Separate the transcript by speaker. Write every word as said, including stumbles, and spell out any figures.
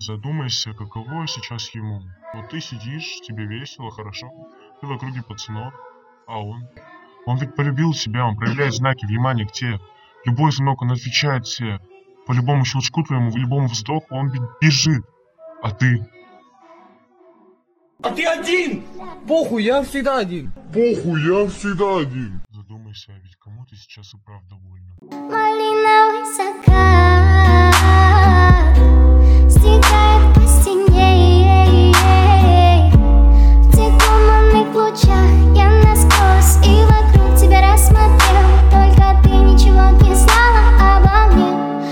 Speaker 1: Задумайся, каково сейчас ему. Вот ты сидишь, тебе весело, хорошо. Ты в округе пацанов, а он... Он ведь полюбил тебя, он проявляет знаки внимания к тебе. Любой звонок он отвечает тебе. По любому щелчку твоему, в любому вздоху он ведь бежит. А ты?
Speaker 2: А ты один! Похуй, я всегда один.
Speaker 1: Похуй, я всегда один.